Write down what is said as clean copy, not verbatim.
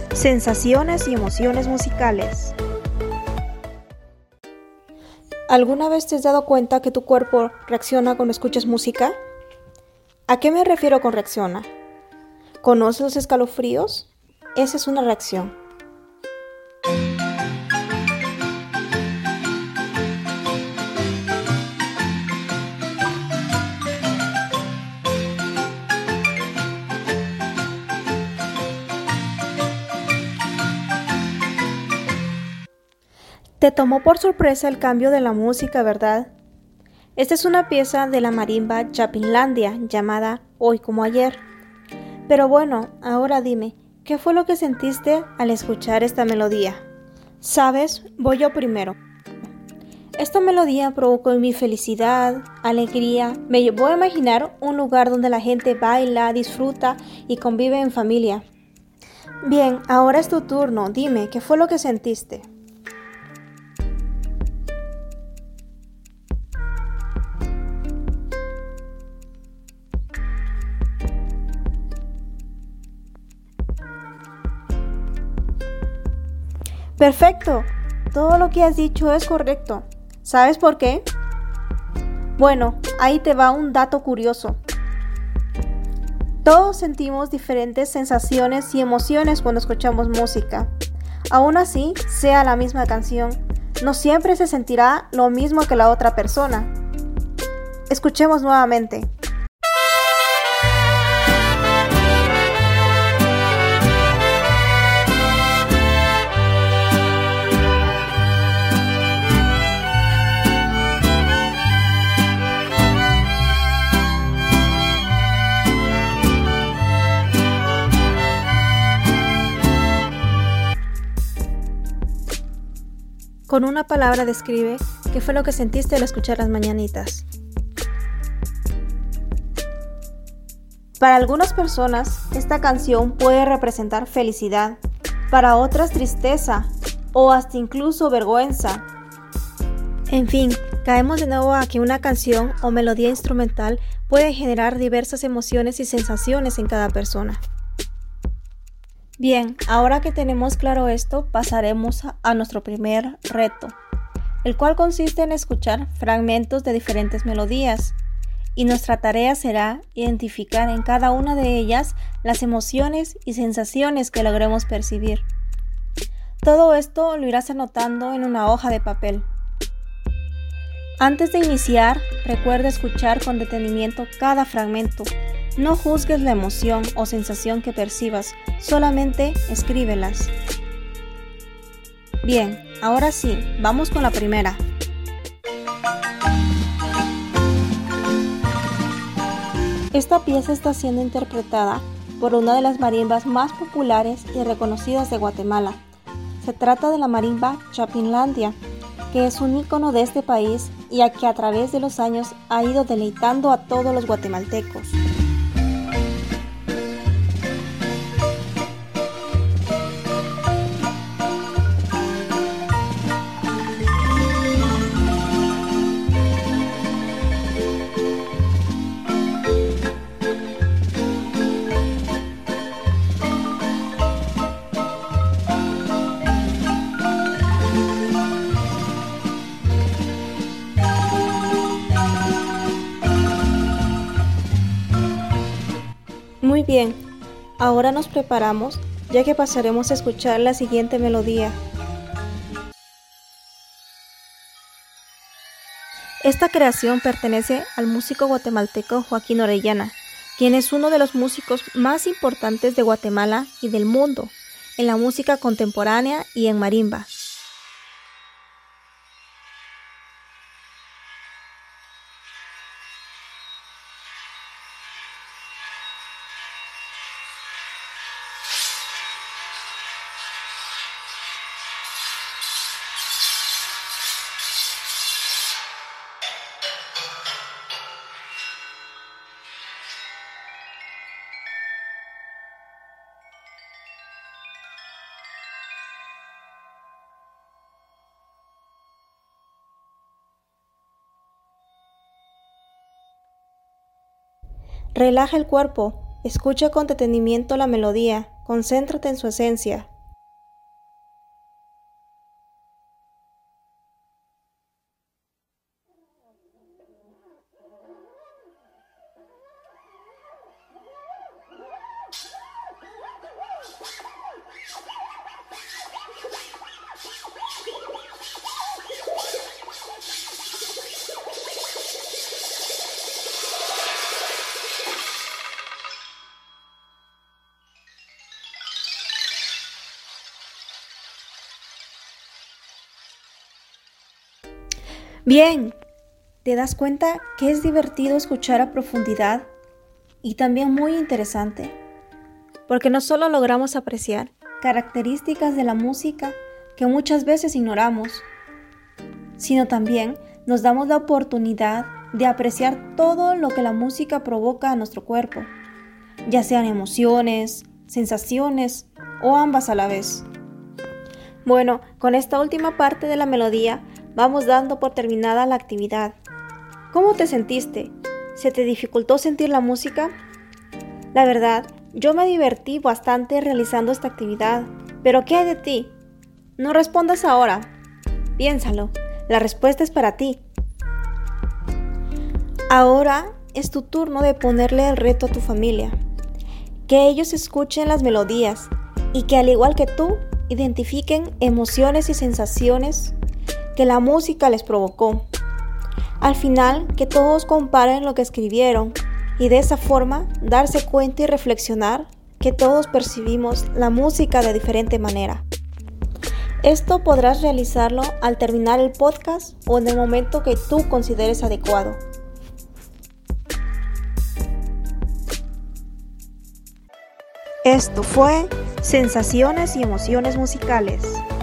Sensaciones y emociones musicales. ¿Alguna vez te has dado cuenta que tu cuerpo reacciona cuando escuchas música? ¿A qué me refiero con reacciona? ¿Conoces los escalofríos? Esa es una reacción. Te tomó por sorpresa el cambio de la música, ¿verdad? Esta es una pieza de la marimba Chapinlandia llamada Hoy como ayer. Pero bueno, ahora dime, ¿qué fue lo que sentiste al escuchar esta melodía? ¿Sabes? Voy yo primero. Esta melodía provocó en mí felicidad, alegría, me llevó a imaginar un lugar donde la gente baila, disfruta y convive en familia. Bien, ahora es tu turno, dime, ¿qué fue lo que sentiste? Perfecto, todo lo que has dicho es correcto. ¿Sabes por qué? Bueno, ahí te va un dato curioso. Todos sentimos diferentes sensaciones y emociones cuando escuchamos música. Aún así, sea la misma canción, no siempre se sentirá lo mismo que la otra persona. Escuchemos nuevamente. Con una palabra describe qué fue lo que sentiste al escuchar las mañanitas. Para algunas personas, esta canción puede representar felicidad, para otras tristeza o hasta incluso vergüenza. En fin, caemos de nuevo a que una canción o melodía instrumental puede generar diversas emociones y sensaciones en cada persona. Bien, ahora que tenemos claro esto, pasaremos a nuestro primer reto, el cual consiste en escuchar fragmentos de diferentes melodías, y nuestra tarea será identificar en cada una de ellas las emociones y sensaciones que logremos percibir. Todo esto lo irás anotando en una hoja de papel. Antes de iniciar, recuerda escuchar con detenimiento cada fragmento. No juzgues la emoción o sensación que percibas, solamente escríbelas. Bien, ahora sí, vamos con la primera. Esta pieza está siendo interpretada por una de las marimbas más populares y reconocidas de Guatemala. Se trata de la marimba Chapinlandia, que es un ícono de este país y que a través de los años ha ido deleitando a todos los guatemaltecos. Muy bien, ahora nos preparamos ya que pasaremos a escuchar la siguiente melodía. Esta creación pertenece al músico guatemalteco Joaquín Orellana, quien es uno de los músicos más importantes de Guatemala y del mundo en la música contemporánea y en marimba. Relaja el cuerpo, escucha con detenimiento la melodía, concéntrate en su esencia. Bien, ¿te das cuenta que es divertido escuchar a profundidad y también muy interesante? Porque no solo logramos apreciar características de la música que muchas veces ignoramos, sino también nos damos la oportunidad de apreciar todo lo que la música provoca a nuestro cuerpo, ya sean emociones, sensaciones o ambas a la vez. Bueno, con esta última parte de la melodía vamos dando por terminada la actividad. ¿Cómo te sentiste? ¿Se te dificultó sentir la música? La verdad, yo me divertí bastante realizando esta actividad. ¿Pero qué hay de ti? No respondas ahora. Piénsalo, la respuesta es para ti. Ahora es tu turno de ponerle el reto a tu familia. Que ellos escuchen las melodías y que al igual que tú, identifiquen emociones y sensaciones que la música les provocó. Al final, que todos comparen lo que escribieron y de esa forma darse cuenta y reflexionar que todos percibimos la música de diferente manera. Esto podrás realizarlo al terminar el podcast o en el momento que tú consideres adecuado. Esto fue Sensaciones y Emociones Musicales.